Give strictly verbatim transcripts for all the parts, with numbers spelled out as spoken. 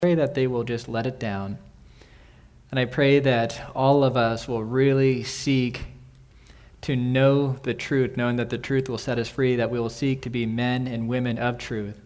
pray that they will just let it down. And I pray that all of us will really seek to know the truth, knowing that the truth will set us free, that we will seek to be men and women of truth.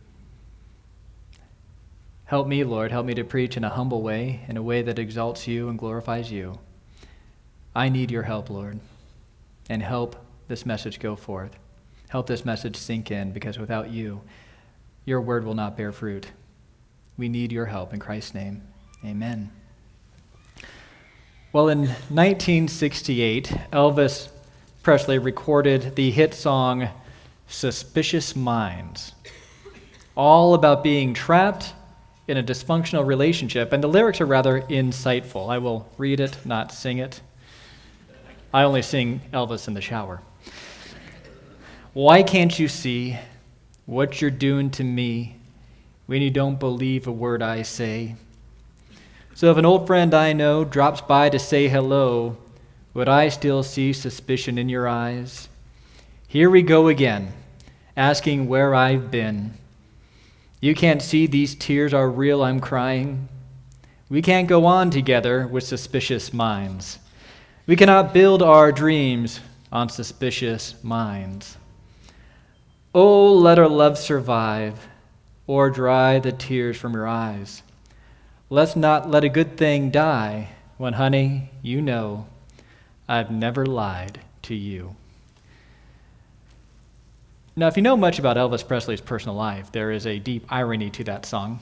Help me, Lord, help me to preach in a humble way, in a way that exalts you and glorifies you. I need your help, Lord, and help this message go forth. Help this message sink in, because without you, your word will not bear fruit. We need your help in Christ's name. Amen. Well, in nineteen sixty-eight, Elvis Presley recorded the hit song Suspicious Minds, all about being trapped in a dysfunctional relationship, and the lyrics are rather insightful. I will read it, not sing it. I only sing Elvis in the shower. Why can't you see what you're doing to me when you don't believe a word I say? So if an old friend I know drops by to say hello, would I still see suspicion in your eyes? Here we go again, asking where I've been. You can't see these tears are real, I'm crying. We can't go on together with suspicious minds. We cannot build our dreams on suspicious minds. Oh, let our love survive, or dry the tears from your eyes. Let's not let a good thing die when, honey, you know I've never lied to you. Now, if you know much about Elvis Presley's personal life, there is a deep irony to that song.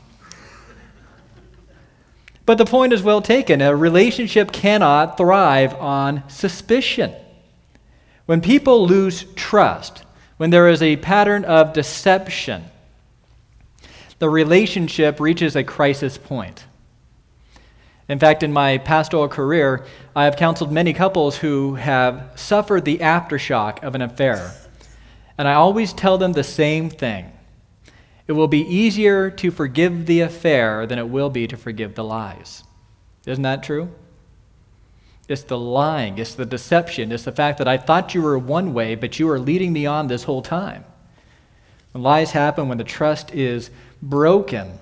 But the point is well taken. A relationship cannot thrive on suspicion. When people lose trust, when there is a pattern of deception, the relationship reaches a crisis point. In fact, in my pastoral career, I have counseled many couples who have suffered the aftershock of an affair. And I always tell them the same thing. It will be easier to forgive the affair than it will be to forgive the lies. Isn't that true? It's the lying, it's the deception, it's the fact that I thought you were one way, but you were leading me on this whole time. When lies happen, when the trust is broken,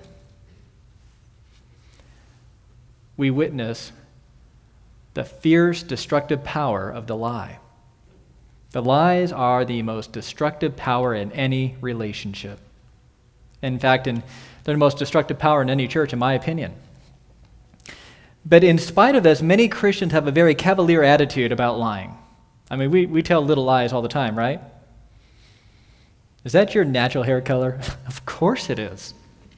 we witness the fierce, destructive power of the lie. The lies are the most destructive power in any relationship. In fact, in, they're the most destructive power in any church, in my opinion. But in spite of this, many Christians have a very cavalier attitude about lying. I mean, we, we tell little lies all the time, right? Is that your natural hair color? Of course it is.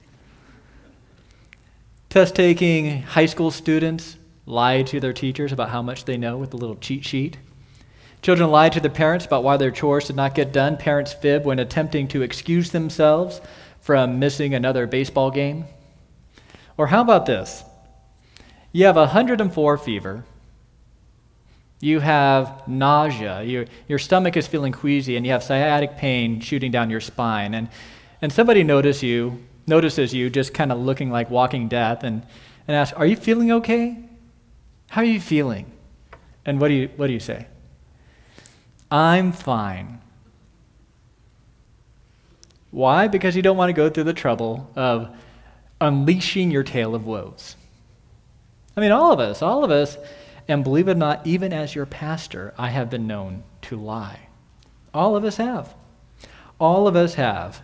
Test-taking high school students lie to their teachers about how much they know with a little cheat sheet. Children lie to their parents about why their chores did not get done. Parents fib when attempting to excuse themselves from missing another baseball game. Or how about this? You have one hundred four fever. You have nausea. Your, your stomach is feeling queasy, and you have sciatic pain shooting down your spine. And, and somebody notice you, notices you just kind of looking like walking death and, and asks, are you feeling okay? How are you feeling? And what do you, what do you say? I'm fine. Why? Because you don't want to go through the trouble of unleashing your tale of woes. I mean, all of us, all of us, and believe it or not, even as your pastor, I have been known to lie. All of us have. All of us have.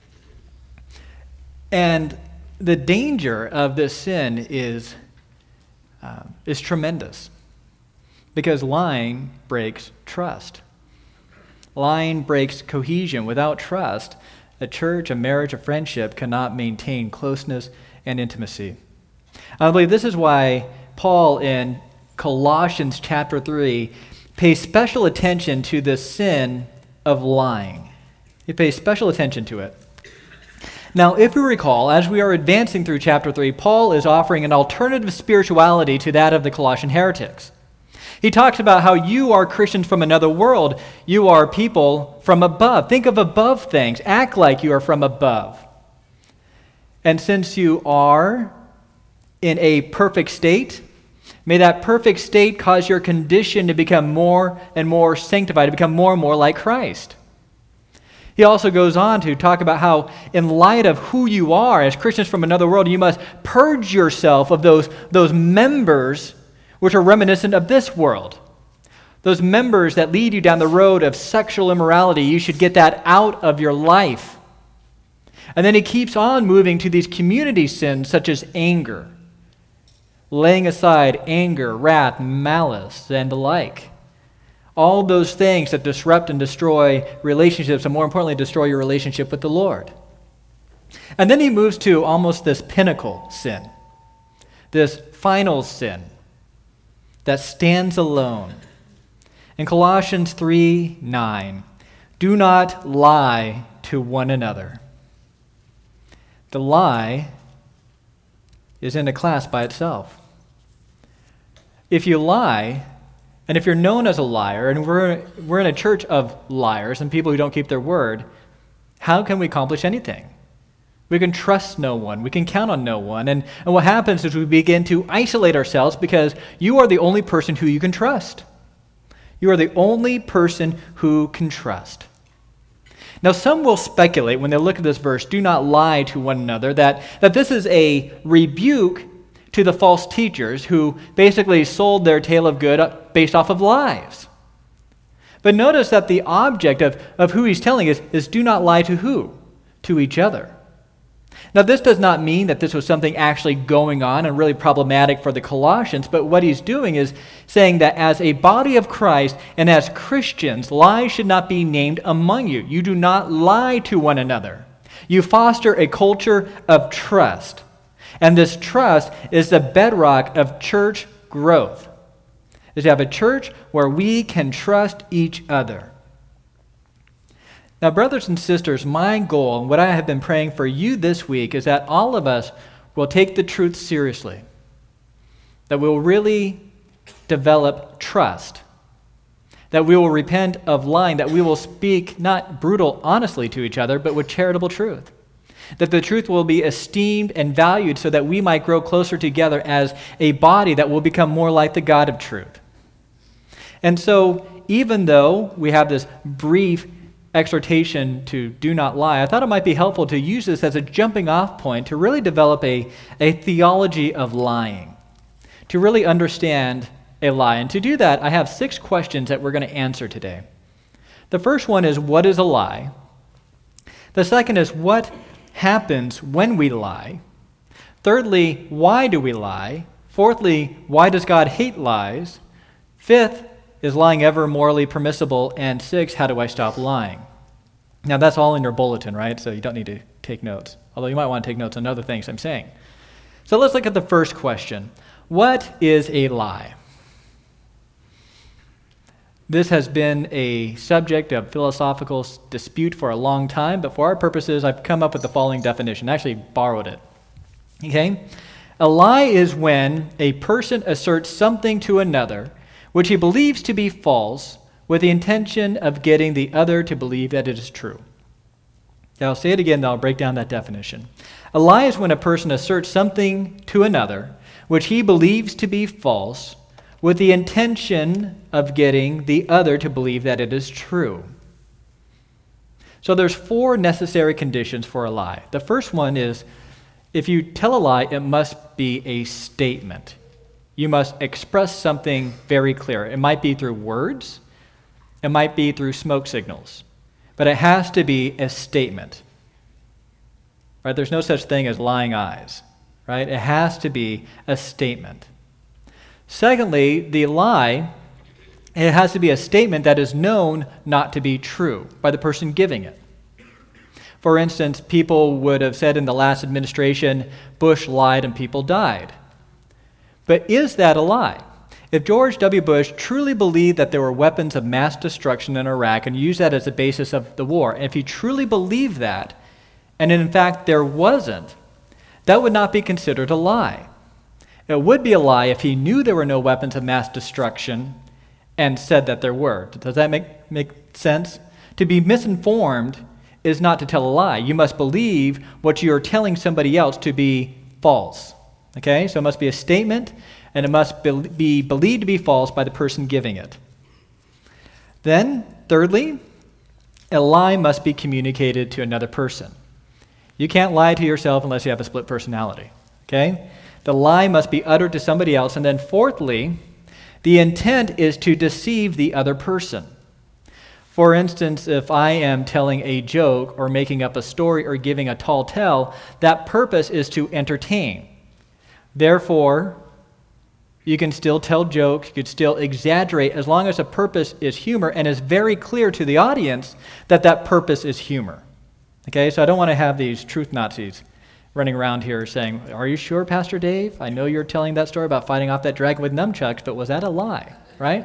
And the danger of this sin is, uh, is tremendous, because lying breaks trust. Lying breaks cohesion. Without trust, a church, a marriage, a friendship cannot maintain closeness and intimacy. I believe this is why Paul in Colossians chapter three pays special attention to the sin of lying. He pays special attention to it. Now, if we recall, as we are advancing through chapter three, Paul is offering an alternative spirituality to that of the Colossian heretics. He talks about how you are Christians from another world. You are people from above. Think of above things. Act like you are from above. And since you are in a perfect state, may that perfect state cause your condition to become more and more sanctified, to become more and more like Christ. He also goes on to talk about how, in light of who you are as Christians from another world, you must purge yourself of those, those members which are reminiscent of this world. Those members that lead you down the road of sexual immorality, you should get that out of your life. And then he keeps on moving to these community sins such as anger, laying aside anger, wrath, malice, and the like. All those things that disrupt and destroy relationships, and more importantly, destroy your relationship with the Lord. And then he moves to almost this pinnacle sin, this final sin that stands alone. In Colossians three nine, do not lie to one another. The lie is in a class by itself. If you lie, and if you're known as a liar, and we're, we're in a church of liars and people who don't keep their word, how can we accomplish anything? We can trust no one. We can count on no one. And, and what happens is we begin to isolate ourselves because you are the only person who you can trust. You are the only person who can trust. Now, some will speculate when they look at this verse, do not lie to one another, that, that this is a rebuke to the false teachers who basically sold their tale of good based off of lies. But notice that the object of, of who he's telling is, is do not lie to who? To each other. Now, this does not mean that this was something actually going on and really problematic for the Colossians, but what he's doing is saying that as a body of Christ and as Christians, lies should not be named among you. You do not lie to one another. You foster a culture of trust. And this trust is the bedrock of church growth, is to have a church where we can trust each other. Now, brothers and sisters, my goal and what I have been praying for you this week is that all of us will take the truth seriously, that we will really develop trust, that we will repent of lying, that we will speak not brutal honestly to each other, but with charitable truth, that the truth will be esteemed and valued so that we might grow closer together as a body that will become more like the God of truth. And so, even though we have this brief exhortation to do not lie, I thought it might be helpful to use this as a jumping off point to really develop a, a theology of lying, to really understand a lie. And to do that, I have six questions that we're going to answer today. The first one is, what is a lie? The second is, what happens when we lie? Thirdly, why do we lie? Fourthly, why does God hate lies? Fifth, is lying ever morally permissible? And six, how do I stop lying? Now, that's all in your bulletin, right? So you don't need to take notes, although you might want to take notes on other things I'm saying. So let's look at the first question. What is a lie? This has been a subject of philosophical dispute for a long time, but for our purposes, I've come up with the following definition. I actually borrowed it. Okay? A lie is when a person asserts something to another which he believes to be false, with the intention of getting the other to believe that it is true. Now, I'll say it again, then I'll break down that definition. A lie is when a person asserts something to another which he believes to be false, with the intention of getting the other to believe that it is true. So there's four necessary conditions for a lie. The first one is, if you tell a lie, it must be a statement. You must express something very clear. It might be through words. It might be through smoke signals. But it has to be a statement. Right? There's no such thing as lying eyes. Right? It has to be a statement. Secondly, the lie, it has to be a statement that is known not to be true by the person giving it. For instance, people would have said in the last administration, Bush lied and people died. But is that a lie? If George W. Bush truly believed that there were weapons of mass destruction in Iraq and used that as the basis of the war, and if he truly believed that, and in fact there wasn't, that would not be considered a lie. It would be a lie if he knew there were no weapons of mass destruction and said that there were. Does that make, make sense? To be misinformed is not to tell a lie. You must believe what you're telling somebody else to be false. Okay, so it must be a statement, and it must be believed to be false by the person giving it. Then, thirdly, a lie must be communicated to another person. You can't lie to yourself unless you have a split personality, okay? The lie must be uttered to somebody else. And then fourthly, the intent is to deceive the other person. For instance, if I am telling a joke or making up a story or giving a tall tale, that purpose is to entertain. Therefore, you can still tell jokes, you could still exaggerate, as long as the purpose is humor and is very clear to the audience that that purpose is humor. Okay, so I don't want to have these truth Nazis running around here saying, "Are you sure, Pastor Dave? I know you're telling that story about fighting off that dragon with nunchucks, but was that a lie?" Right?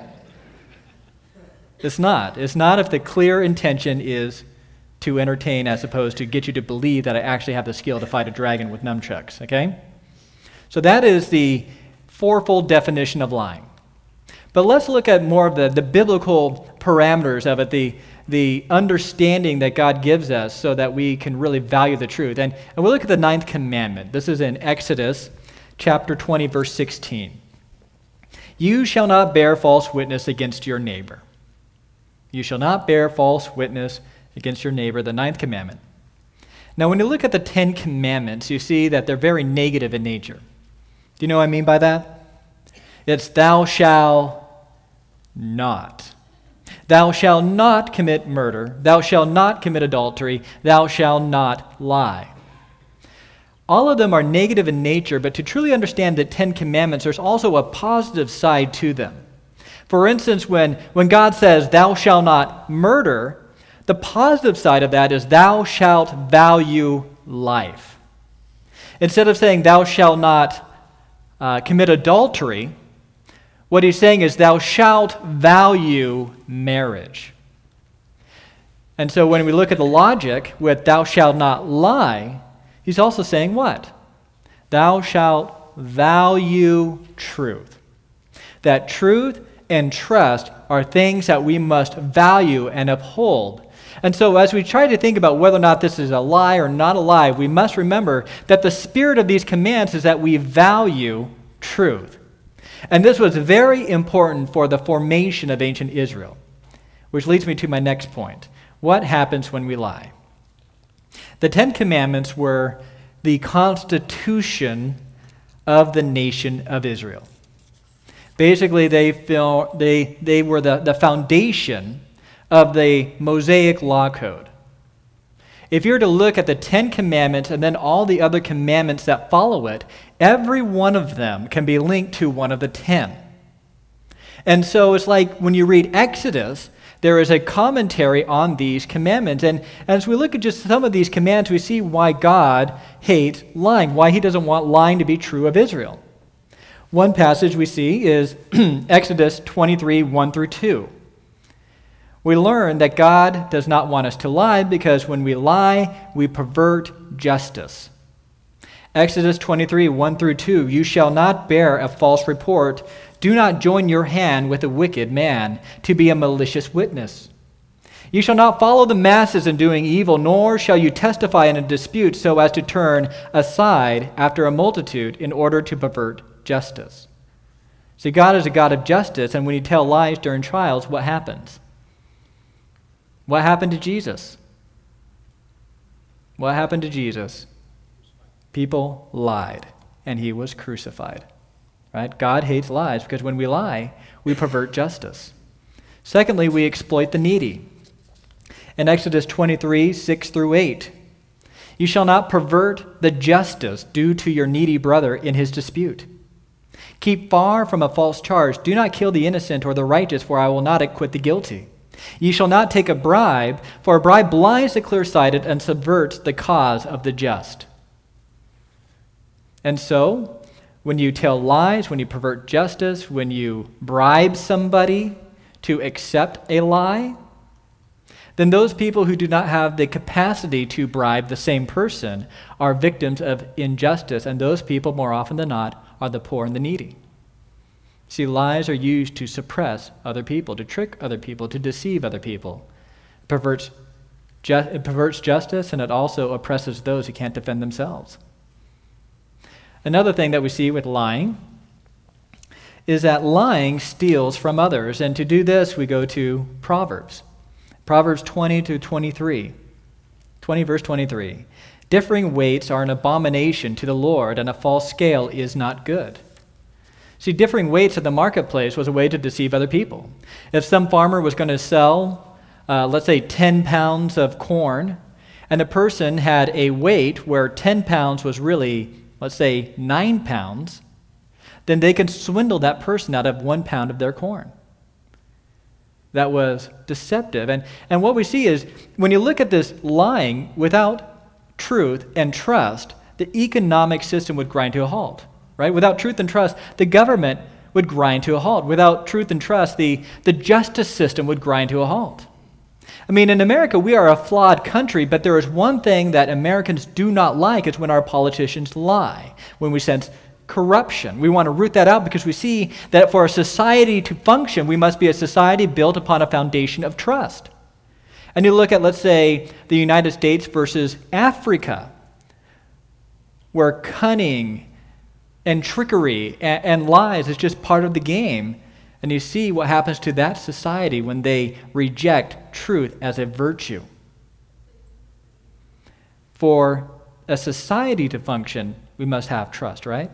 It's not. It's not if the clear intention is to entertain as opposed to get you to believe that I actually have the skill to fight a dragon with nunchucks, okay? So that is the fourfold definition of lying. But let's look at more of the, the biblical parameters of it, the, the understanding that God gives us so that we can really value the truth. And, and we'll look at the ninth commandment. This is in Exodus chapter twenty, verse sixteen. You shall not bear false witness against your neighbor. You shall not bear false witness against your neighbor, the ninth commandment. Now, when you look at the Ten Commandments, you see that they're very negative in nature. Do you know what I mean by that? It's thou shalt not. Thou shalt not commit murder. Thou shalt not commit adultery. Thou shalt not lie. All of them are negative in nature, but to truly understand the Ten Commandments, there's also a positive side to them. For instance, when, when God says, thou shalt not murder, the positive side of that is thou shalt value life. Instead of saying thou shalt not uh, commit adultery, what he's saying is thou shalt value marriage. And so when we look at the logic with thou shalt not lie, he's also saying what? Thou shalt value truth. That truth and trust are things that we must value and uphold. And so as we try to think about whether or not this is a lie or not a lie, we must remember that the spirit of these commands is that we value truth. And this was very important for the formation of ancient Israel, which leads me to my next point. What happens when we lie? The Ten Commandments were the constitution of the nation of Israel. Basically, they, feel, they, they were the, the foundation of the Mosaic Law Code. If you were to look at the Ten Commandments and then all the other commandments that follow it, every one of them can be linked to one of the ten. And so it's like when you read Exodus, there is a commentary on these commandments. And as we look at just some of these commands, we see why God hates lying, why he doesn't want lying to be true of Israel. One passage we see is Exodus twenty-three, one through two. We learn that God does not want us to lie because when we lie, we pervert justice. Exodus twenty-three, one through two, you shall not bear a false report. Do not join your hand with a wicked man to be a malicious witness. You shall not follow the masses in doing evil, nor shall you testify in a dispute so as to turn aside after a multitude in order to pervert justice. See, God is a God of justice, and when you tell lies during trials, what happens? What happened to Jesus? What happened to Jesus? People lied, and he was crucified. Right? God hates lies because when we lie, we pervert justice. Secondly, we exploit the needy. In Exodus twenty-three, six through eight, you shall not pervert the justice due to your needy brother in his dispute. Keep far from a false charge. Do not kill the innocent or the righteous, for I will not acquit the guilty. You shall not take a bribe, for a bribe blinds the clear-sighted and subverts the cause of the just. And so, when you tell lies, when you pervert justice, when you bribe somebody to accept a lie, then those people who do not have the capacity to bribe the same person are victims of injustice, and those people, more often than not, are the poor and the needy. See, lies are used to suppress other people, to trick other people, to deceive other people. It perverts, ju- it perverts justice, and it also oppresses those who can't defend themselves. Another thing that we see with lying is that lying steals from others, and to do this, we go to Proverbs. Proverbs twenty to twenty-three. twenty verse twenty-three. Differing weights are an abomination to the Lord, and a false scale is not good. See, differing weights at the marketplace was a way to deceive other people. If some farmer was going to sell, uh, let's say, ten pounds of corn, and the person had a weight where ten pounds was really, let's say, nine pounds, then they could swindle that person out of one pound of their corn. That was deceptive. And, and what we see is, when you look at this lying without truth and trust, the economic system would grind to a halt, right? Without truth and trust, the government would grind to a halt. Without truth and trust, the, the justice system would grind to a halt. I mean, in America, we are a flawed country, but there is one thing that Americans do not like, is when our politicians lie, when we sense corruption. We want to root that out because we see that for a society to function, we must be a society built upon a foundation of trust. And you look at, let's say, the United States versus Africa, where cunning and trickery and, and lies is just part of the game. And you see what happens to that society when they reject truth as a virtue. For a society to function, we must have trust, right?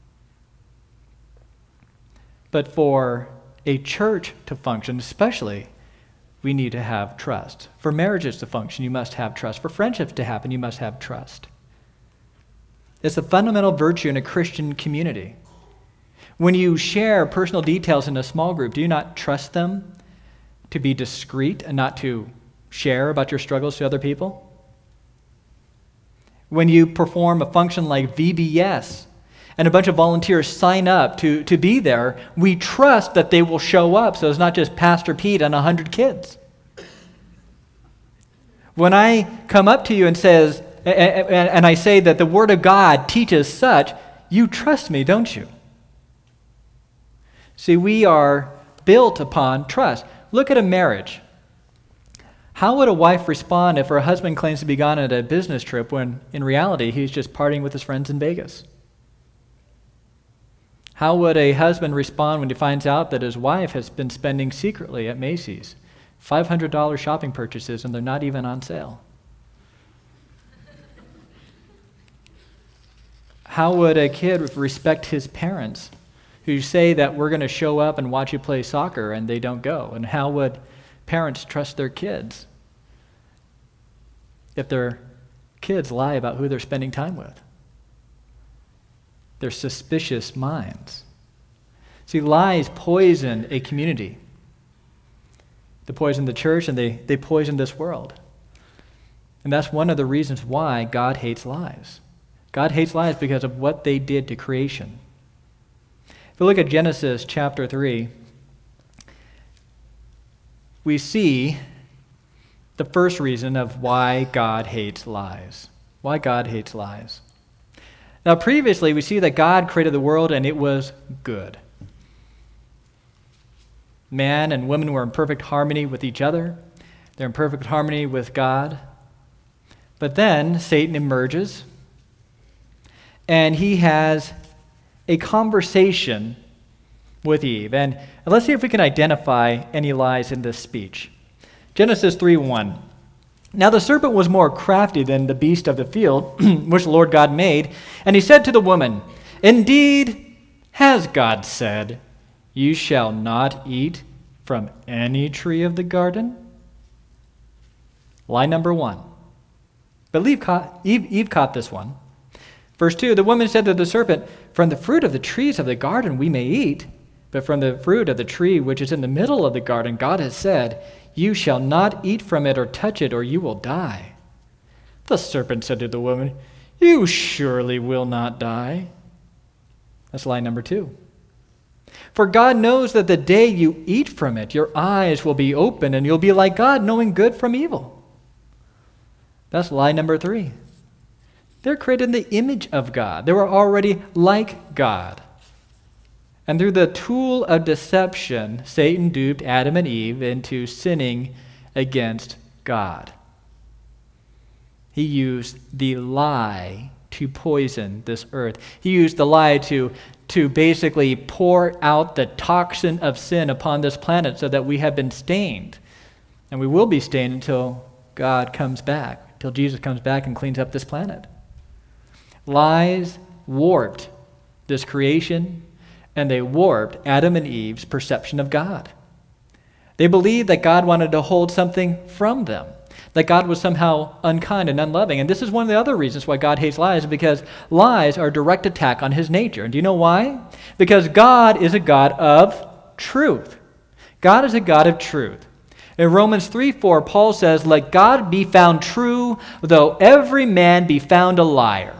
But for a church to function, especially, we need to have trust. For marriages to function, you must have trust. For friendships to happen, you must have trust. It's a fundamental virtue in a Christian community. When you share personal details in a small group, do you not trust them to be discreet and not to share about your struggles to other people? When you perform a function like V B S and a bunch of volunteers sign up to, to be there, we trust that they will show up, so it's not just Pastor Pete and a hundred kids. When I come up to you and says, and, and I say that the Word of God teaches such, you trust me, don't you? See, we are built upon trust. Look at a marriage. How would a wife respond if her husband claims to be gone on a business trip when in reality he's just partying with his friends in Vegas? How would a husband respond when he finds out that his wife has been spending secretly at Macy's five hundred dollars shopping purchases and they're not even on sale? How would a kid respect his parents who say that we're going to show up and watch you play soccer and they don't go? And how would parents trust their kids if their kids lie about who they're spending time with? They're suspicious minds. See, lies poison a community. They poison the church and they, they poison this world. And that's one of the reasons why God hates lies. God hates lies because of what they did to creation. If we look at Genesis chapter three, we see the first reason of why God hates lies. Why God hates lies. Now, previously, we see that God created the world and it was good. Man and woman were in perfect harmony with each other. They're in perfect harmony with God. But then Satan emerges and he has a conversation with Eve. And let's see if we can identify any lies in this speech. Genesis three one. Now the serpent was more crafty than the beast of the field, which the Lord God made. And he said to the woman, Indeed, has God said, You shall not eat from any tree of the garden? Lie number one. But Eve caught, Eve, Eve caught this one. Verse two, the woman said to the serpent, From the fruit of the trees of the garden we may eat, but from the fruit of the tree which is in the middle of the garden, God has said, You shall not eat from it or touch it, or you will die. The serpent said to the woman, You surely will not die. That's lie number two. For God knows that the day you eat from it, your eyes will be open, and you'll be like God, knowing good from evil. That's lie number three. They're created in the image of God. They were already like God. And through the tool of deception, Satan duped Adam and Eve into sinning against God. He used the lie to poison this earth. He used the lie to, to basically pour out the toxin of sin upon this planet so that we have been stained And we will be stained until God comes back, until Jesus comes back and cleans up this planet. Lies warped this creation, and they warped Adam and Eve's perception of God. They believed that God wanted to hold something from them, that God was somehow unkind and unloving. And this is one of the other reasons why God hates lies, because lies are a direct attack on his nature. And do you know why? Because God is a God of truth. God is a God of truth. In Romans three four, Paul says, "Let God be found true, though every man be found a liar."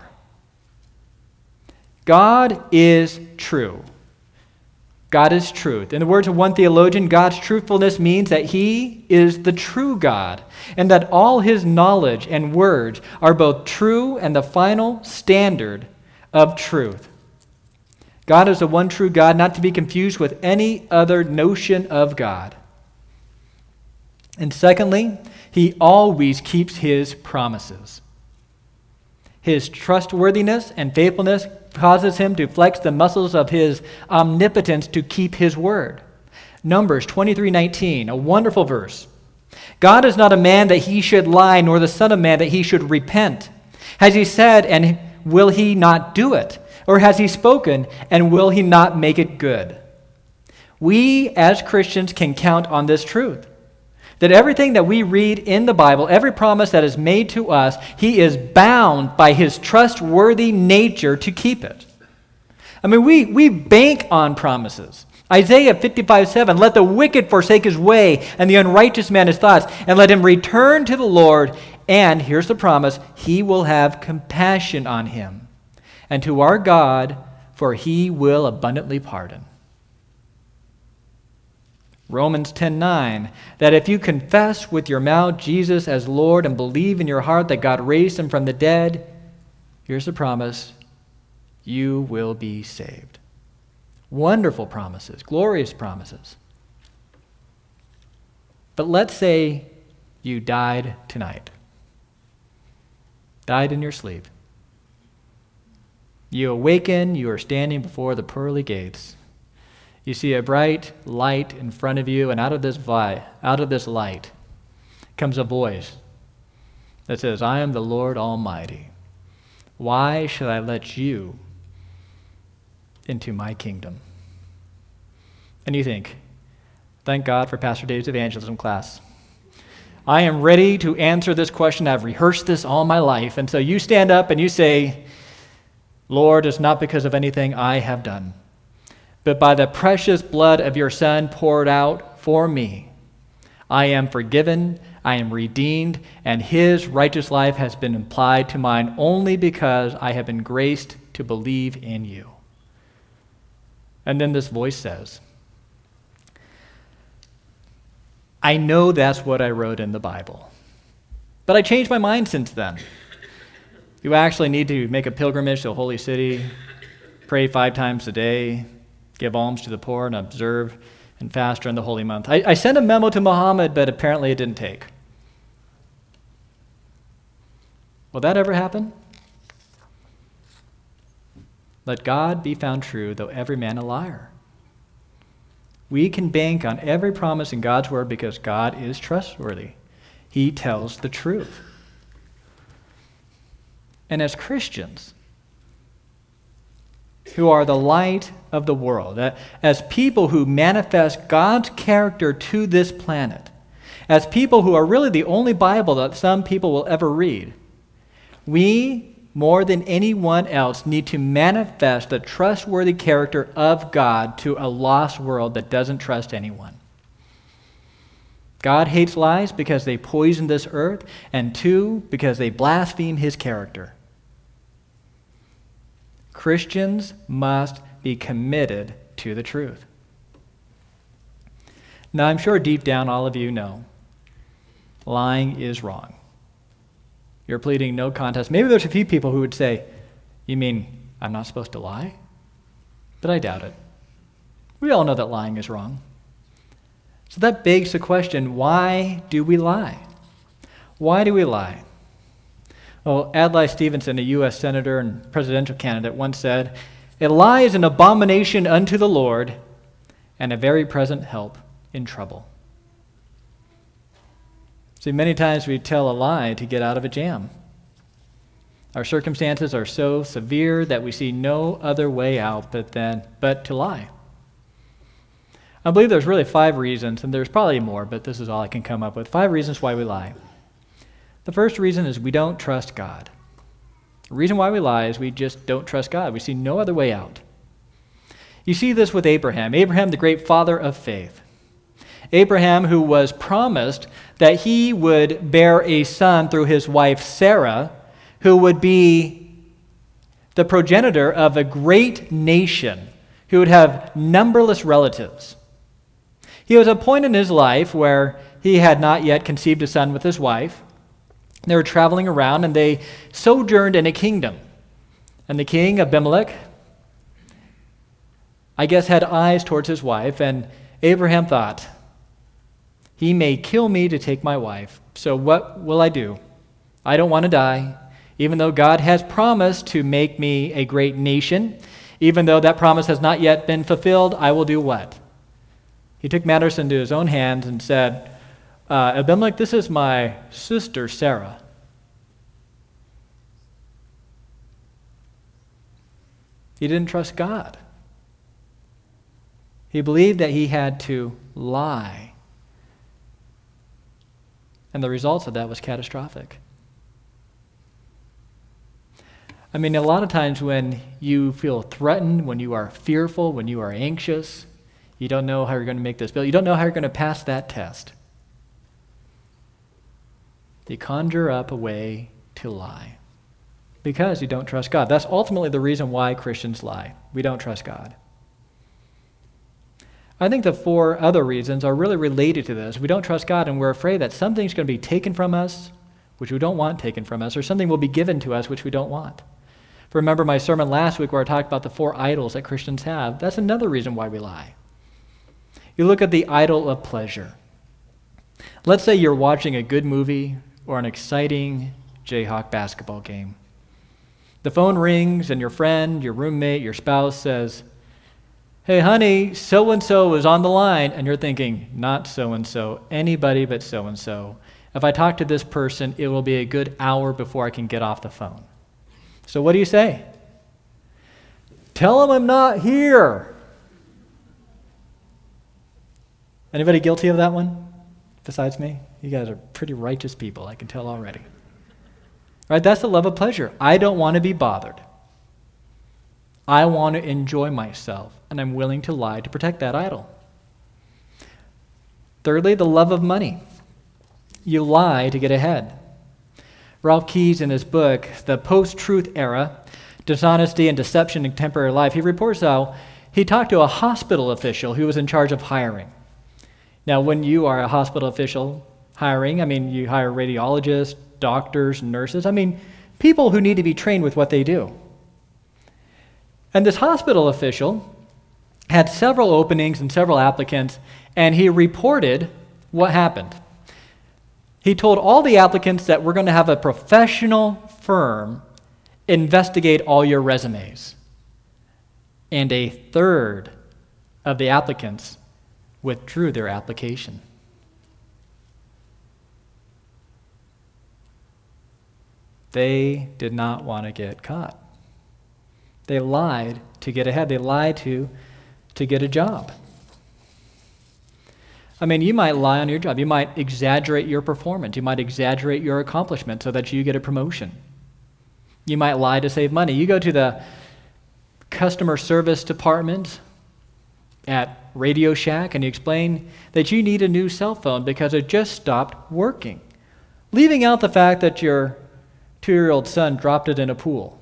God is true. God is truth. In the words of one theologian, God's truthfulness means that he is the true God, and that all his knowledge and words are both true and the final standard of truth. God is the one true God, not to be confused with any other notion of God. And secondly, he always keeps his promises. His trustworthiness and faithfulness causes him to flex the muscles of his omnipotence to keep his word. Numbers twenty-three nineteen, a wonderful verse. God is not a man that he should lie, nor the son of man that he should repent. Has he said, and will he not do it? Or has he spoken, and will he not make it good? We as Christians can count on this truth, that everything that we read in the Bible, every promise that is made to us, he is bound by his trustworthy nature to keep it. I mean, we, we bank on promises. Isaiah fifty-five seven, "Let the wicked forsake his way, and the unrighteous man his thoughts, and let him return to the Lord, and," here's the promise, "he will have compassion on him, and to our God, for he will abundantly pardon." Romans ten nine, that if you confess with your mouth Jesus as Lord and believe in your heart that God raised him from the dead, here's the promise, you will be saved. Wonderful promises, glorious promises. But let's say you died tonight. Died in your sleep. You awaken, you are standing before the pearly gates. You see a bright light in front of you, and out of this vi- out of this light comes a voice that says, "I am the Lord Almighty. Why should I let you into my kingdom?" And you think, thank God for Pastor Dave's evangelism class. I am ready to answer this question. I've rehearsed this all my life. And so you stand up and you say, "Lord, it's not because of anything I have done, but by the precious blood of your Son poured out for me, I am forgiven, I am redeemed, and his righteous life has been applied to mine only because I have been graced to believe in you." And then this voice says, "I know that's what I wrote in the Bible, but I changed my mind since then. You actually need to make a pilgrimage to a holy city, pray five times a day, give alms to the poor, and observe and fast during the holy month. I, I sent a memo to Muhammad, but apparently it didn't take." Will that ever happen? Let God be found true, though every man a liar. We can bank on every promise in God's word because God is trustworthy. He tells the truth. And as Christians, who are the light of the world, as people who manifest God's character to this planet, as people who are really the only Bible that some people will ever read, we, more than anyone else, need to manifest the trustworthy character of God to a lost world that doesn't trust anyone. God hates lies because they poison this earth, and two, because they blaspheme his character. Christians must be committed to the truth. Now, I'm sure deep down all of you know lying is wrong. You're pleading no contest. Maybe there's a few people who would say, "You mean I'm not supposed to lie?" But I doubt it. We all know that lying is wrong. So that begs the question, why do we lie? Why do we lie? Well, Adlai Stevenson, a U S senator and presidential candidate, once said, "A lie is an abomination unto the Lord and a very present help in trouble." See, many times we tell a lie to get out of a jam. Our circumstances are so severe that we see no other way out but then but to lie. I believe there's really five reasons, and there's probably more, but this is all I can come up with. Five reasons why we lie. The first reason is we don't trust God. The reason why we lie is we just don't trust God. We see no other way out. You see this with Abraham. Abraham, the great father of faith. Abraham, who was promised that he would bear a son through his wife Sarah, who would be the progenitor of a great nation, who would have numberless relatives. He was at a point in his life where he had not yet conceived a son with his wife. They were traveling around, and they sojourned in a kingdom. And the king, Abimelech, I guess, had eyes towards his wife, and Abraham thought, he may kill me to take my wife, so what will I do? I don't want to die. Even though God has promised to make me a great nation, even though that promise has not yet been fulfilled, I will do what? He took matters into his own hands and said, uh, Abimelech, this is my sister Sarah. He didn't trust God. He believed that he had to lie. And the results of that was catastrophic. I mean, a lot of times when you feel threatened, when you are fearful, when you are anxious, you don't know how you're going to make this bill, you don't know how you're going to pass that test, you conjure up a way to lie because you don't trust God. That's ultimately the reason why Christians lie. We don't trust God. I think the four other reasons are really related to this. We don't trust God, and we're afraid that something's going to be taken from us, which we don't want taken from us, or something will be given to us, which we don't want. Remember my sermon last week where I talked about the four idols that Christians have? That's another reason why we lie. You look at the idol of pleasure. Let's say you're watching a good movie or an exciting Jayhawk basketball game. The phone rings and your friend, your roommate, your spouse says, hey, honey, so-and-so is on the line. And you're thinking, not so-and-so, anybody but so-and-so. If I talk to this person, it will be a good hour before I can get off the phone. So what do you say? Tell him I'm not here. Anybody guilty of that one besides me? You guys are pretty righteous people, I can tell already. Right? That's the love of pleasure. I don't want to be bothered. I want to enjoy myself, and I'm willing to lie to protect that idol. Thirdly, the love of money. You lie to get ahead. Ralph Keyes, in his book, The Post-Truth Era, Dishonesty and Deception in Contemporary Life, he reports how he talked to a hospital official who was in charge of hiring. Now, when you are a hospital official hiring, I mean, you hire radiologists, doctors, nurses, I mean, people who need to be trained with what they do. And this hospital official had several openings and several applicants, and he reported what happened. He told all the applicants that we're going to have a professional firm investigate all your resumes. And a third of the applicants withdrew their application. They did not want to get caught. They lied to get ahead. They lied to, to get a job. I mean, you might lie on your job. You might exaggerate your performance. You might exaggerate your accomplishment so that you get a promotion. You might lie to save money. You go to the customer service department at Radio Shack and you explain that you need a new cell phone because it just stopped working, leaving out the fact that your two-year-old son dropped it in a pool.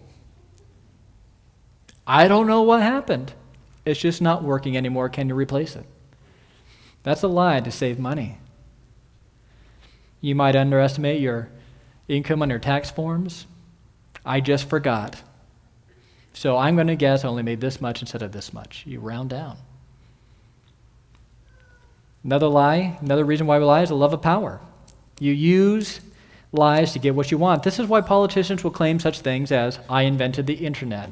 I don't know what happened. It's just not working anymore. Can you replace it? That's a lie to save money. You might underestimate your income on your tax forms. I just forgot. So I'm going to guess I only made this much instead of this much. You round down. Another lie, another reason why we lie is the love of power. You use lies to get what you want. This is why politicians will claim such things as, I invented the internet.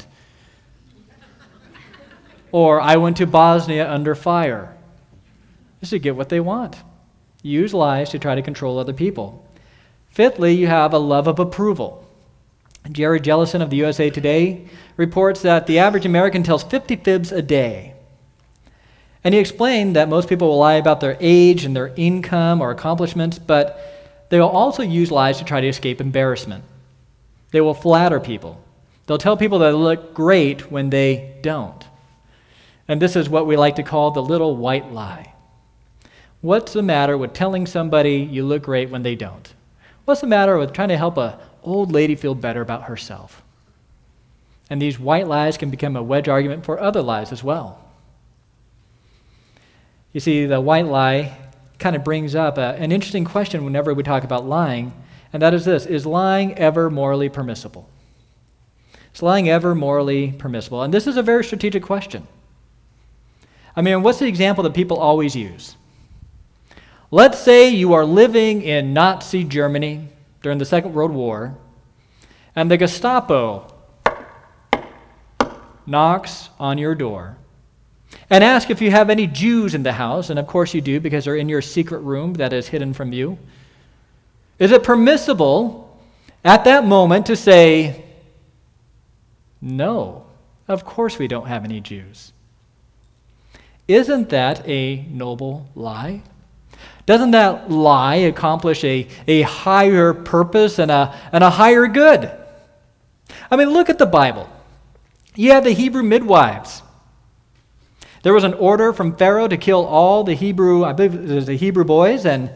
Or I went to Bosnia under fire. This is to get what they want. use lies to try to control other people. Fifthly, you have a love of approval. Jerry Jellison of the U S A Today reports that the average American tells fifty fibs a day. And he explained that most people will lie about their age and their income or accomplishments, but they will also use lies to try to escape embarrassment. They will flatter people. They'll tell people that they look great when they don't. And this is what we like to call the little white lie. What's the matter with telling somebody you look great when they don't? What's the matter with trying to help an old lady feel better about herself? And these white lies can become a wedge argument for other lies as well. You see, the white lie kind of brings up a, an interesting question whenever we talk about lying, and that is this: is lying ever morally permissible? Is lying ever morally permissible? And this is a very strategic question. I mean, what's the example that people always use? Let's say you are living in Nazi Germany during the Second World War, and the Gestapo knocks on your door and asks if you have any Jews in the house, and of course you do because they're in your secret room that is hidden from you. Is it permissible at that moment to say, no, of course we don't have any Jews? Isn't that a noble lie? Doesn't that lie accomplish a, a higher purpose and a, and a higher good? I mean, look at the Bible. You have the Hebrew midwives. There was an order from Pharaoh to kill all the Hebrew, I believe it was the Hebrew boys, and,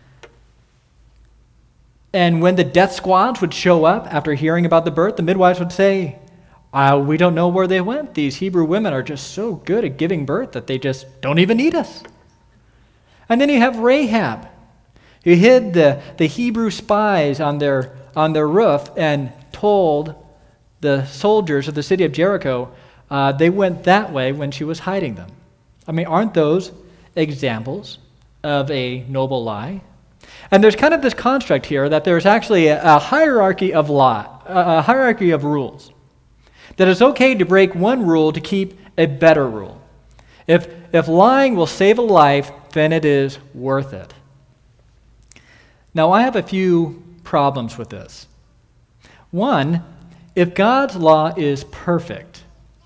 and when the death squads would show up after hearing about the birth, the midwives would say, Uh, we don't know where they went. These Hebrew women are just so good at giving birth that they just don't even need us. And then you have Rahab, who hid the, the Hebrew spies on their, on their roof and told the soldiers of the city of Jericho uh, they went that way when she was hiding them. I mean, aren't those examples of a noble lie? And there's kind of this construct here that there's actually a, a hierarchy of law, a, a hierarchy of rules. That it's okay to break one rule to keep a better rule. If, if lying will save a life, then it is worth it. Now, I have a few problems with this. One, if God's law is perfect,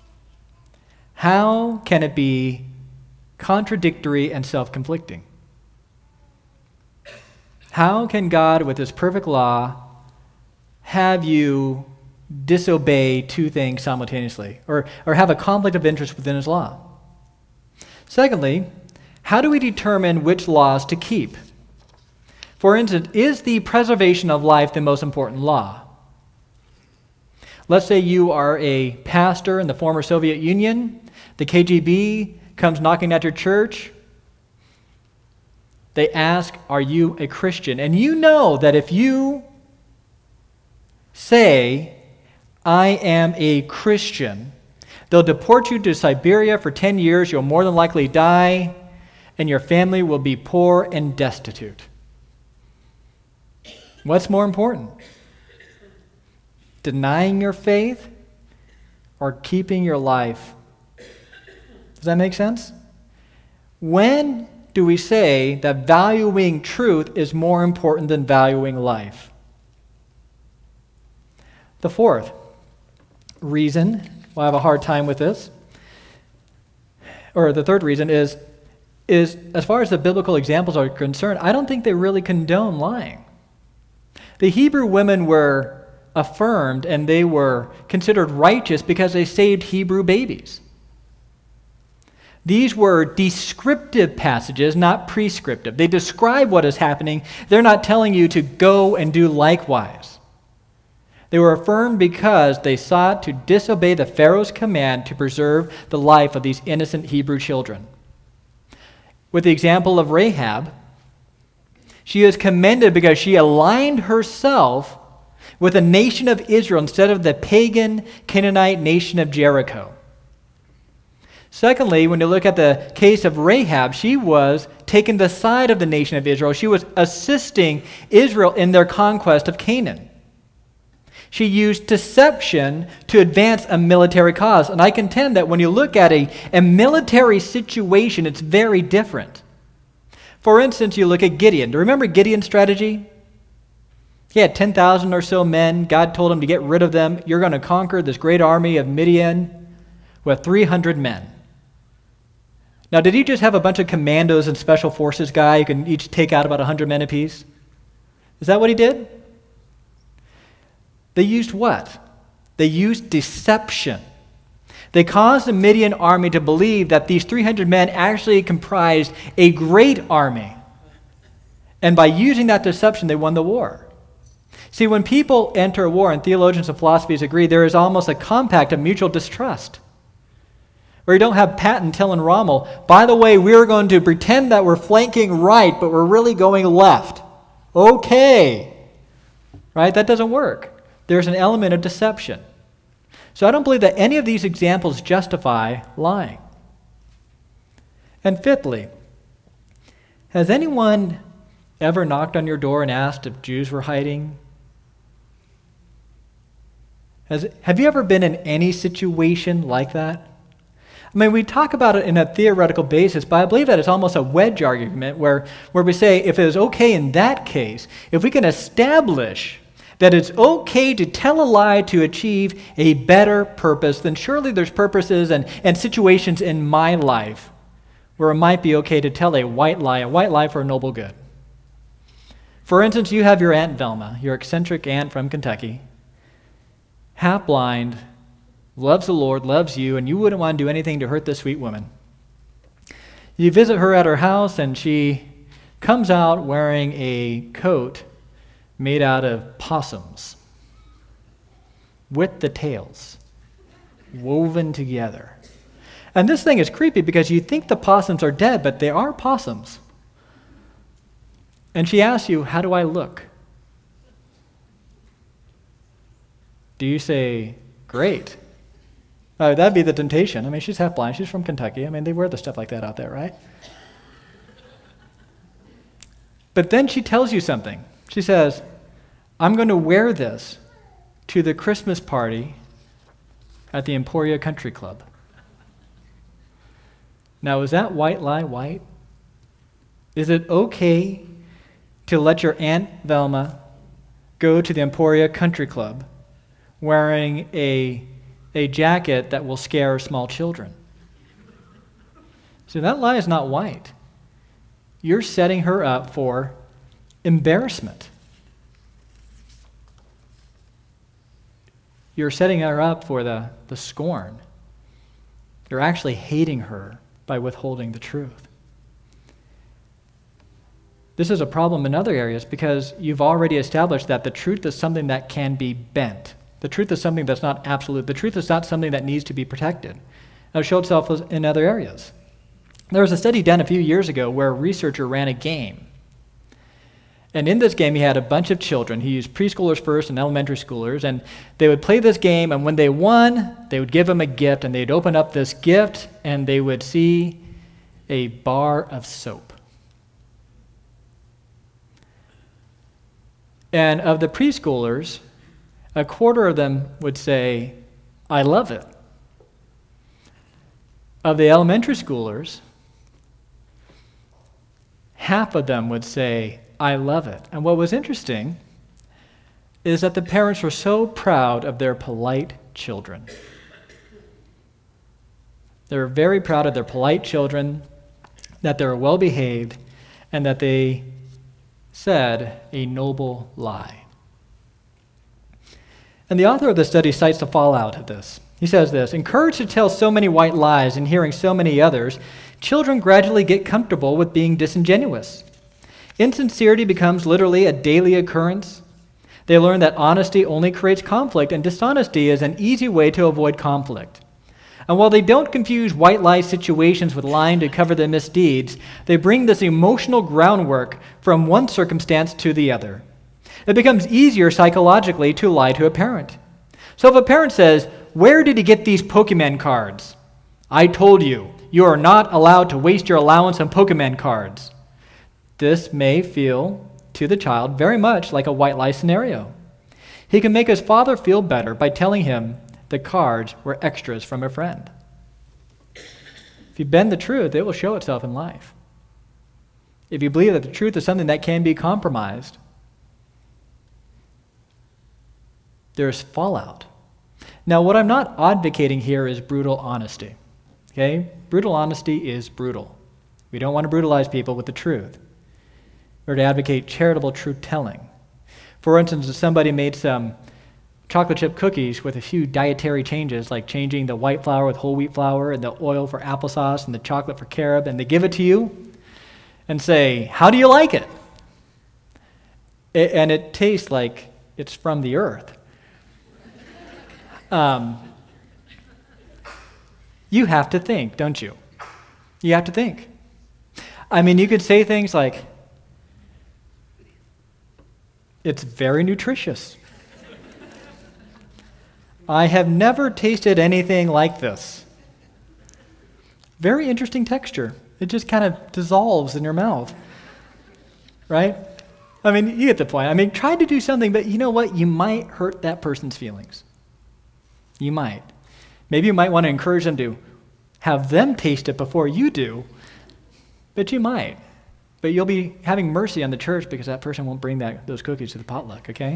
how can it be contradictory and self-conflicting? How can God, with his perfect law, have you disobey two things simultaneously, or, or have a conflict of interest within his law? Secondly, how do we determine which laws to keep? For instance, is the preservation of life the most important law? Let's say you are a pastor in the former Soviet Union. The K G B comes knocking at your church. They ask, are you a Christian? And you know that if you say, I am a Christian, they'll deport you to Siberia for ten years, you'll more than likely die, and your family will be poor and destitute. What's more important? Denying your faith or keeping your life? Does that make sense? When do we say that valuing truth is more important than valuing life? The fourth reason, we'll have a hard time with this, or the third reason is, is as far as the biblical examples are concerned, I don't think they really condone lying. The Hebrew women were affirmed and they were considered righteous because they saved Hebrew babies. These were descriptive passages, not prescriptive. They describe what is happening. They're not telling you to go and do likewise. They were affirmed because they sought to disobey the Pharaoh's command to preserve the life of these innocent Hebrew children. With the example of Rahab, she is commended because she aligned herself with the nation of Israel instead of the pagan Canaanite nation of Jericho. Secondly, when you look at the case of Rahab, she was taking the side of the nation of Israel. She was assisting Israel in their conquest of Canaan. She used deception to advance a military cause. And I contend that when you look at a, a military situation, it's very different For instance, you look at Gideon. Do you remember Gideon's strategy? He had ten thousand or so men. God told him to get rid of them. You're going to conquer this great army of Midian with three hundred men. Now, did he just have a bunch of commandos and special forces guy who can each take out about one hundred men apiece? Is that what he did? They used what? They used deception. They caused the Midian army to believe that these three hundred men actually comprised a great army. And by using that deception, they won the war. See, when people enter a war, and theologians and philosophies agree, there is almost a compact of mutual distrust. Where you don't have Patton telling Rommel, by the way, we're going to pretend that we're flanking right, but we're really going left. Okay. Right? That doesn't work. There's an element of deception. So I don't believe that any of these examples justify lying. And fifthly, has anyone ever knocked on your door and asked if Jews were hiding? Has, have you ever been in any situation like that? I mean, we talk about it in a theoretical basis, but I believe that it's almost a wedge argument where, where we say if it is okay in that case, if we can establish that it's okay to tell a lie to achieve a better purpose, then surely there's purposes and, and situations in my life where it might be okay to tell a white lie, a white lie for a noble good. For instance, you have your Aunt Velma, your eccentric aunt from Kentucky, half blind, loves the Lord, loves you, and you wouldn't want to do anything to hurt this sweet woman. You visit her at her house, and she comes out wearing a coat made out of possums with the tails woven together. And this thing is creepy because you think the possums are dead, but they are possums. And she asks you, how do I look? Do you say, great? Uh, that'd be the temptation. I mean, she's half blind. She's from Kentucky. I mean, they wear the stuff like that out there, right? But then she tells you something. She says, I'm going to wear this to the Christmas party at the Emporia Country Club. Now, is that white lie white? Is it okay to let your Aunt Velma go to the Emporia Country Club wearing a, a jacket that will scare small children? So that lie is not white. You're setting her up for embarrassment. You're setting her up for the, the scorn. You're actually hating her by withholding the truth. This is a problem in other areas because you've already established that the truth is something that can be bent. The truth is something that's not absolute. The truth is not something that needs to be protected. It'll show itself in other areas. There was a study done a few years ago where a researcher ran a game. And in this game, he had a bunch of children. He used preschoolers first and elementary schoolers. And they would play this game, and when they won, they would give them a gift. And they'd open up this gift, and they would see a bar of soap. And of the preschoolers, a quarter of them would say, I love it. Of the elementary schoolers, half of them would say, I love it. And what was interesting is that the parents were so proud of their polite children. They were very proud of their polite children, that they were well behaved, and that they said a noble lie. And the author of the study cites the fallout of this. He says this, encouraged to tell so many white lies and hearing so many others, children gradually get comfortable with being disingenuous. Insincerity becomes literally a daily occurrence. They learn that honesty only creates conflict, and dishonesty is an easy way to avoid conflict. And while they don't confuse white lie situations with lying to cover their misdeeds, they bring this emotional groundwork from one circumstance to the other. It becomes easier psychologically to lie to a parent. So if a parent says, where did he get these Pokemon cards? I told you, you are not allowed to waste your allowance on Pokemon cards. This may feel to the child very much like a white lie scenario. He can make his father feel better by telling him the cards were extras from a friend. If you bend the truth, it will show itself in life. if you believe that the truth is something that can be compromised, there's fallout. Now, what I'm not advocating here is brutal honesty. Okay? Brutal honesty is brutal. We don't want to brutalize people with the truth. We're to advocate charitable truth-telling. For instance, if somebody made some chocolate chip cookies with a few dietary changes, like changing the white flour with whole wheat flour and the oil for applesauce and the chocolate for carob, and they give it to you and say, how do you like it? it and it tastes like it's from the earth. Um, you have to think, don't you? You have to think. I mean, you could say things like, it's very nutritious. I have never tasted anything like this. Very interesting texture. It just kind of dissolves in your mouth, right? I mean, you get the point. I mean, try to do something, but you know what? You might hurt that person's feelings. You might. Maybe you might want to encourage them to have them taste it before you do, but you might. But you'll be having mercy on the church because that person won't bring that, those cookies to the potluck, okay?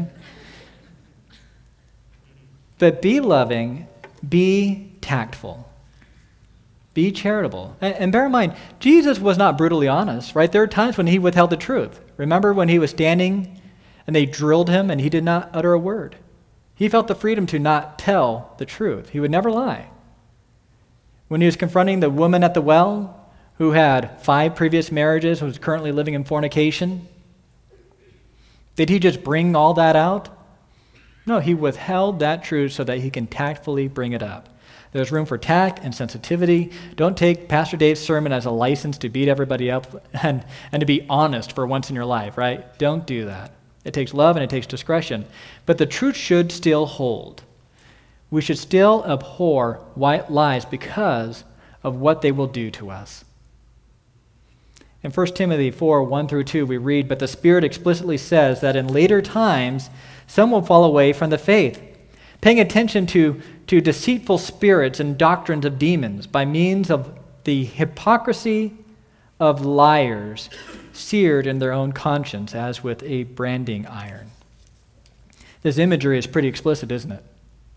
But be loving, be tactful, be charitable. And, and bear in mind, Jesus was not brutally honest, right? There are times when he withheld the truth. Remember when he was standing and they drilled him and he did not utter a word? He felt the freedom to not tell the truth. He would never lie. When he was confronting the woman at the well who had five previous marriages, was currently living in fornication, did he just bring all that out? No, he withheld that truth so that he can tactfully bring it up. There's room for tact and sensitivity. Don't take Pastor Dave's sermon as a license to beat everybody up and, and to be honest for once in your life, right? Don't do that. It takes love and it takes discretion. But the truth should still hold. We should still abhor white lies because of what they will do to us. In First Timothy four, one through two, we read, but the Spirit explicitly says that in later times some will fall away from the faith, paying attention to, to deceitful spirits and doctrines of demons by means of the hypocrisy of liars seared in their own conscience as with a branding iron. This imagery is pretty explicit, isn't it?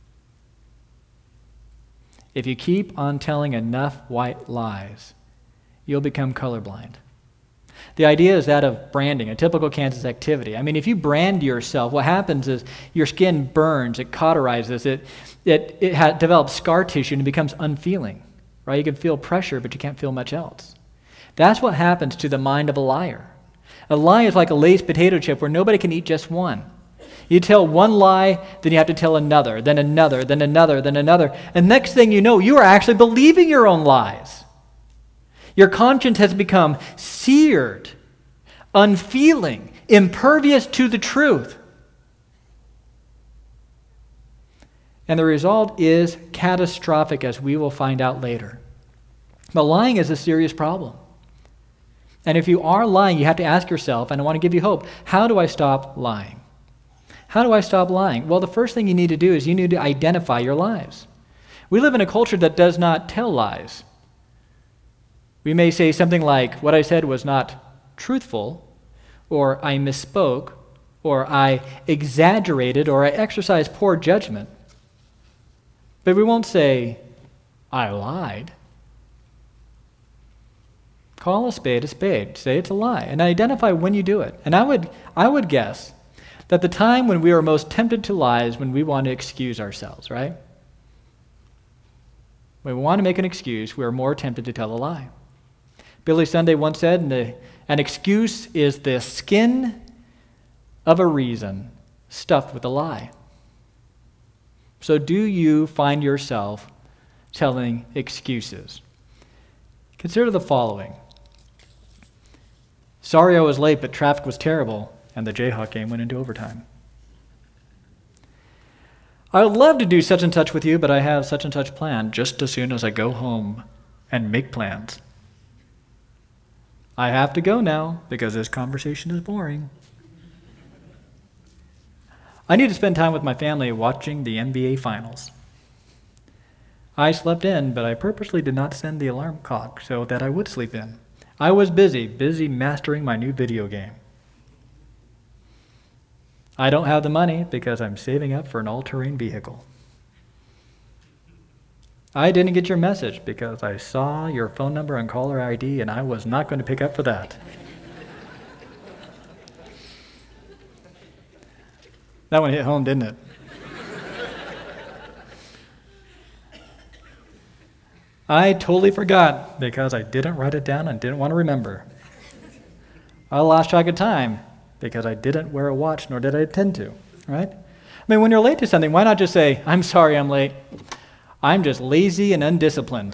If you keep on telling enough white lies, you'll become colorblind. The idea is that of branding, a typical Kansas activity. I mean, if you brand yourself, what happens is your skin burns, it cauterizes, it, it, it ha- develops scar tissue and it becomes unfeeling, right? You can feel pressure, but you can't feel much else. That's what happens to the mind of a liar. A lie is like a Lay's potato chip where nobody can eat just one. You tell one lie, then you have to tell another, then another, then another, then another. And next thing you know, you are actually believing your own lies. Your conscience has become seared, unfeeling, impervious to the truth. And the result is catastrophic, as we will find out later. But lying is a serious problem. And if you are lying, you have to ask yourself, and I want to give you hope, how do I stop lying? How do I stop lying? Well, the first thing you need to do is you need to identify your lies. We live in a culture that does not tell lies. We may say something like, what I said was not truthful, or I misspoke, or I exaggerated, or I exercised poor judgment. But we won't say, I lied. Call a spade a spade. Say it's a lie, and identify when you do it. And I would, I would guess that the time when we are most tempted to lie is when we want to excuse ourselves, right? When we want to make an excuse, we are more tempted to tell a lie. Billy Sunday once said, an excuse is the skin of a reason stuffed with a lie. So do you find yourself telling excuses? Consider the following. Sorry I was late, but traffic was terrible, and the Jayhawk game went into overtime. I would love to do such and such with you, but I have such and such planned just as soon as I go home and make plans. I have to go now because this conversation is boring. I need to spend time with my family watching the N B A Finals. I slept in, but I purposely did not send the alarm clock so that I would sleep in. I was busy, busy mastering my new video game. I don't have the money because I'm saving up for an all-terrain vehicle. I didn't get your message because I saw your phone number and caller I D and I was not going to pick up for that. That one hit home, didn't it? I totally forgot because I didn't write it down and didn't want to remember. I lost track of time because I didn't wear a watch, nor did I intend to, right? I mean, when you're late to something, why not just say, I'm sorry I'm late. I'm just lazy and undisciplined.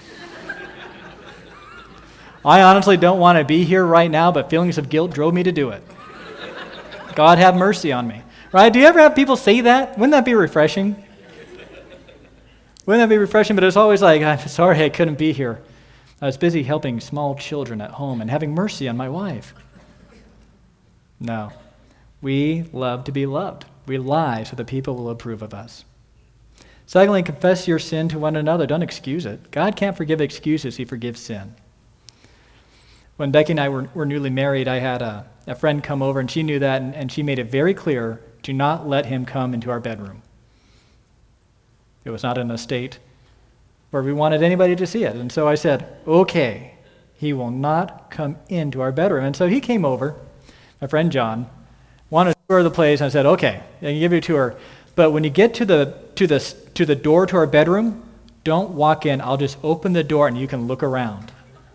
I honestly don't want to be here right now, but feelings of guilt drove me to do it. God have mercy on me, right? Do you ever have people say that? Wouldn't that be refreshing? Wouldn't that be refreshing? But it's always like, I'm sorry I couldn't be here. I was busy helping small children at home and having mercy on my wife. No. We love to be loved. We lie so that people will approve of us. Secondly, confess your sin to one another. Don't excuse it. God can't forgive excuses. He forgives sin. When Becky and I were, were newly married, I had a, a friend come over, and she knew that, and, and she made it very clear, do not let him come into our bedroom. It was not in a state where we wanted anybody to see it. And so I said, okay, he will not come into our bedroom. And so he came over, my friend John, wanted to tour the place, and I said, okay, I can give you a tour. But when you get to the to the to the door to our bedroom, don't walk in. I'll just open the door and you can look around.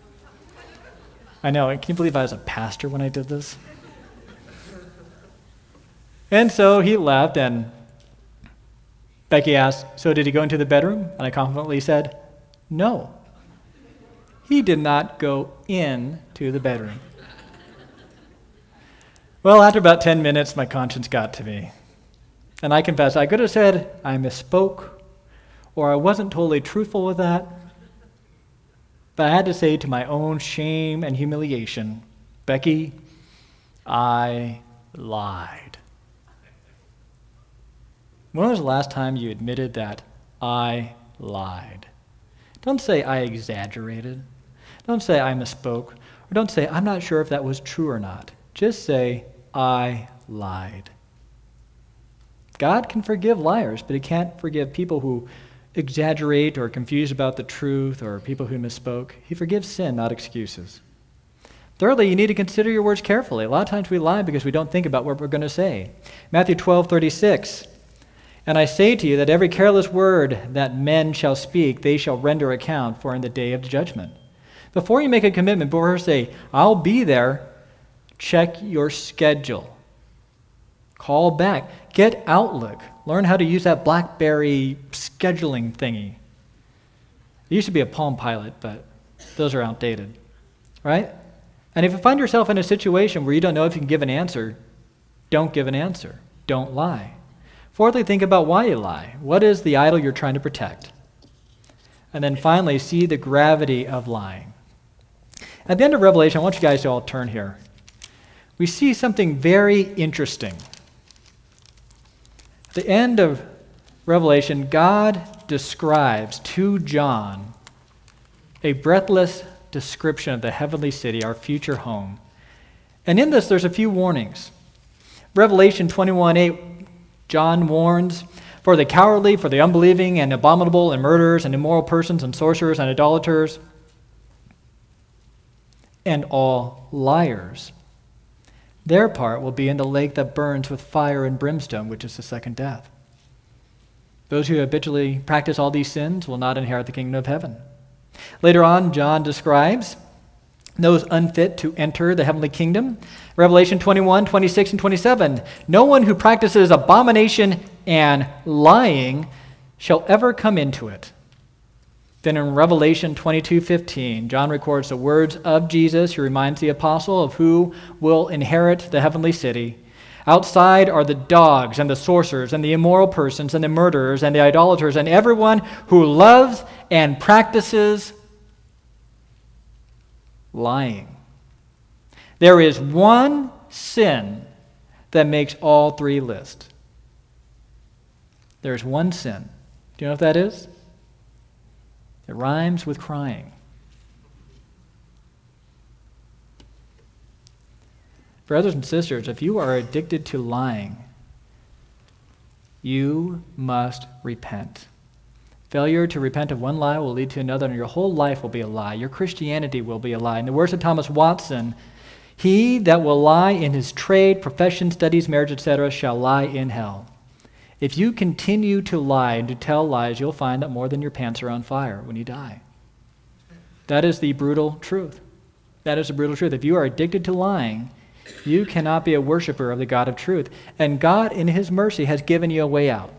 I know. Can you believe I was a pastor when I did this? And so he left, and Becky asked, so did he go into the bedroom? And I confidently said, no. He did not go into the bedroom. Well, after about ten minutes, my conscience got to me. And I confess, I could have said I misspoke, or I wasn't totally truthful with that. But I had to say, to my own shame and humiliation, Becky, I lied. When was the last time you admitted that I lied? Don't say I exaggerated. Don't say I misspoke. Or don't say I'm not sure if that was true or not. Just say I lied. God can forgive liars, but he can't forgive people who exaggerate or are confused about the truth or people who misspoke. He forgives sin, not excuses. Thirdly, you need to consider your words carefully. A lot of times we lie because we don't think about what we're going to say. Matthew twelve thirty-six. And I say to you that every careless word that men shall speak, they shall render account for in the day of judgment. Before you make a commitment, before you say, I'll be there, check your schedule. Call back. Get Outlook. Learn how to use that BlackBerry scheduling thingy. It used to be a Palm Pilot, but those are outdated, right? And if you find yourself in a situation where you don't know if you can give an answer, don't give an answer. Don't lie. Fourthly, think about why you lie. What is the idol you're trying to protect? And then finally, see the gravity of lying. At the end of Revelation, I want you guys to all turn here. We see something very interesting. At the end of Revelation, God describes to John a breathless description of the heavenly city, our future home. And in this, there's a few warnings. Revelation twenty-one eight, John warns, for the cowardly, for the unbelieving, and abominable, and murderers, and immoral persons, and sorcerers, and idolaters, and all liars. Their part will be in the lake that burns with fire and brimstone, which is the second death. Those who habitually practice all these sins will not inherit the kingdom of heaven. Later on, John describes those unfit to enter the heavenly kingdom. Revelation twenty-one, twenty-six, and twenty-seven. No one who practices abomination and lying shall ever come into it. Then in Revelation twenty-two fifteen, John records the words of Jesus. He reminds the apostle of who will inherit the heavenly city. Outside are the dogs and the sorcerers and the immoral persons and the murderers and the idolaters and everyone who loves and practices lying. There is one sin that makes all three list. There's one sin. Do you know what that is? It rhymes with crying. Brothers and sisters, if you are addicted to lying, you must repent. Failure to repent of one lie will lead to another, and your whole life will be a lie. Your Christianity will be a lie. In the words of Thomas Watson, he that will lie in his trade, profession, studies, marriage, et cetera, shall lie in hell. If you continue to lie and to tell lies, you'll find that more than your pants are on fire when you die. That is the brutal truth. That is the brutal truth. If you are addicted to lying, you cannot be a worshiper of the God of truth. And God, in his mercy, has given you a way out.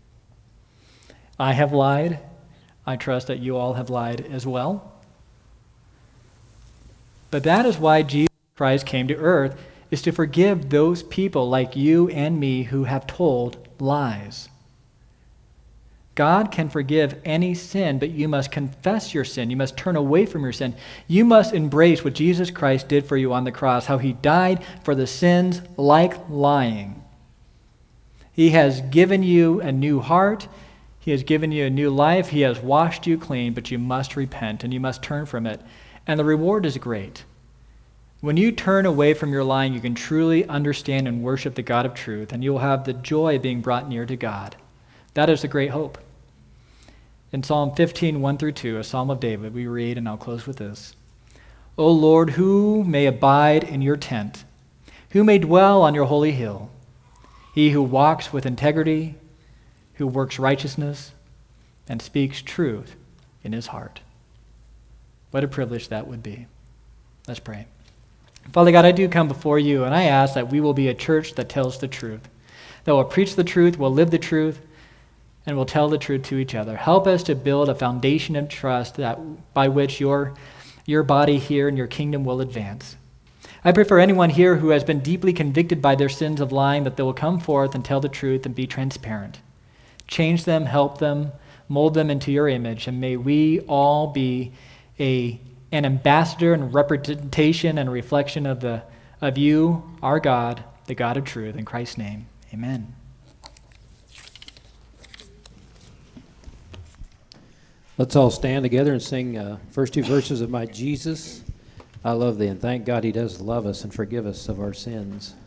I have lied. I trust that you all have lied as well. But that is why Jesus Christ came to earth, is to forgive those people like you and me who have told lies. God can forgive any sin, but you must confess your sin. You must turn away from your sin. You must embrace what Jesus Christ did for you on the cross, how he died for the sins like lying. He has given you a new heart. He has given you a new life. He has washed you clean, but you must repent and you must turn from it. And the reward is great. When you turn away from your lying, you can truly understand and worship the God of truth, and you will have the joy of being brought near to God. That is the great hope. In Psalm fifteen, one through two, a psalm of David, we read, and I'll close with this. O Lord, who may abide in your tent? Who may dwell on your holy hill? He who walks with integrity, who works righteousness, and speaks truth in his heart. What a privilege that would be. Let's pray. Father God, I do come before you, and I ask that we will be a church that tells the truth, that will preach the truth, will live the truth, and will tell the truth to each other. Help us to build a foundation of trust that by which your, your body here and your kingdom will advance. I pray for anyone here who has been deeply convicted by their sins of lying, that they will come forth and tell the truth and be transparent. Change them, help them, mold them into your image, and may we all be a, an ambassador and representation and reflection of, the, of you, our God, the God of truth. In Christ's name, amen. Let's all stand together and sing uh, first two verses of My Jesus. I love thee, and thank God he does love us and forgive us of our sins.